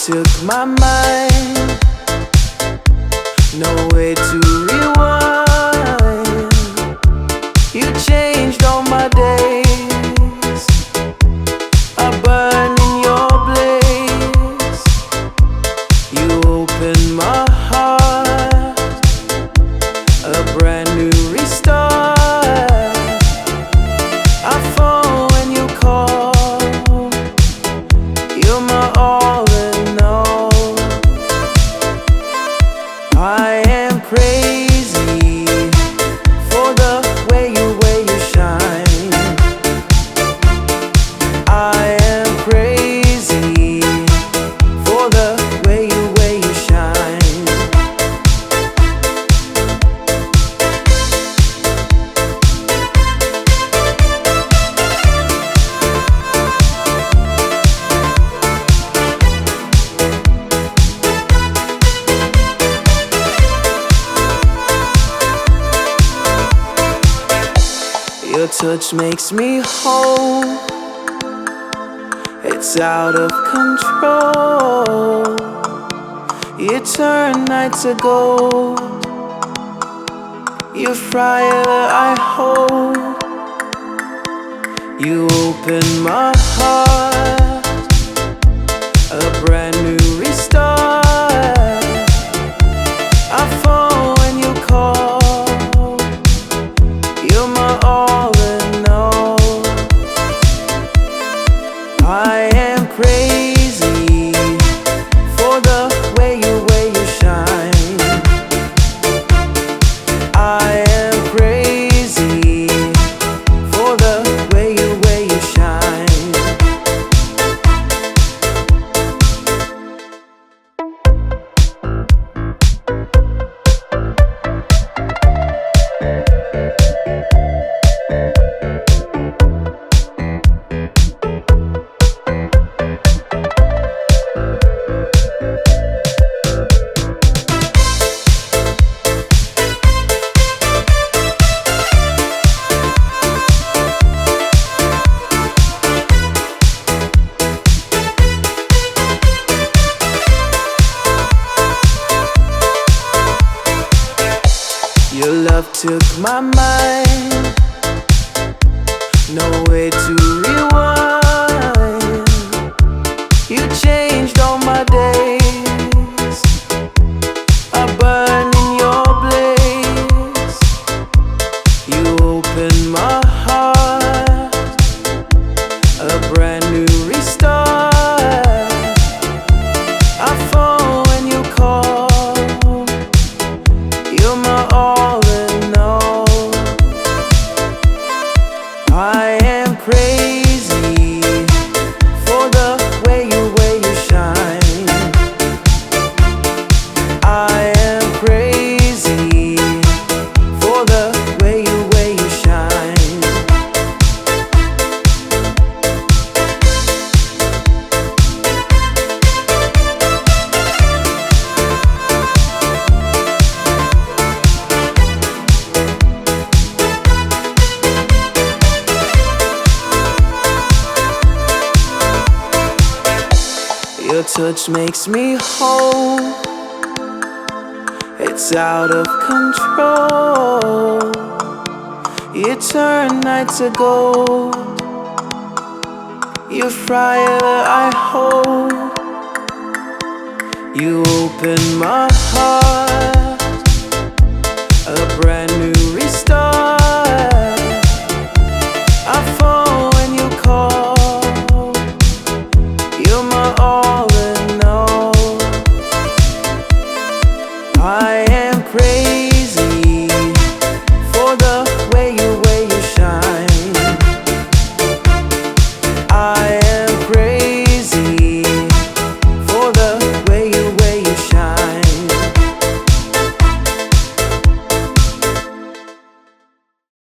took my mind, no way to rewind. You changed all my days, I burn in your blaze. You opened my heart, a brand new restart. I fall when you call, you're my all in all. I am crazy for the way you shine. I am crazy for the way you shine. Your touch makes me whole, it's out of control. You turn night to gold, you fire I hold. You open my heart, a brand new restart. I fall when you call, you're my all in all. I am crazy for the way you shine. I am crazy for the way you shine. Your love took my mind, no way to rewind. You changed all my days, I burn in your blaze. You opened my heart, a brand new restart. I fall when you call, you're my all in all. I am crazy for the way you shine. I am crazy for the way you shine. Your touch makes me whole, it's out of control. You turn night to gold, you fire I hold. You open my heart,